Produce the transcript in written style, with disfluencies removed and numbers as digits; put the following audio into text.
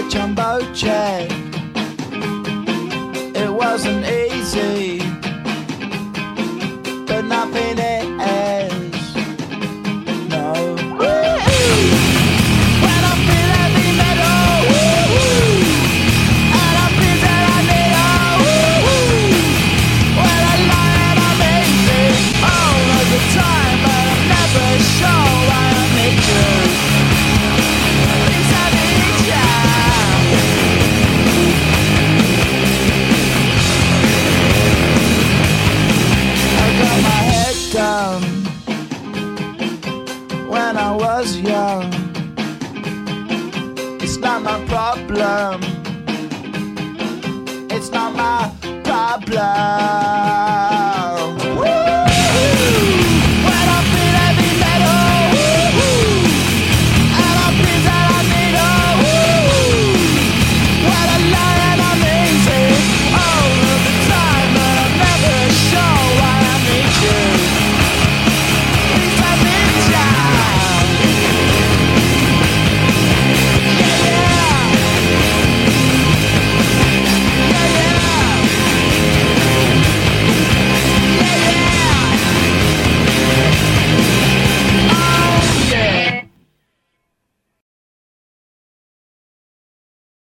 a jumbo jet. It wasn't easy, but nothing is. No. When I feel heavy metal, and I feel that I need when I lie and I'm easy all of the time, but I'm never sure why I need you. Because I need you. I got my head down when I was young. It's not my problem. It's not my problem.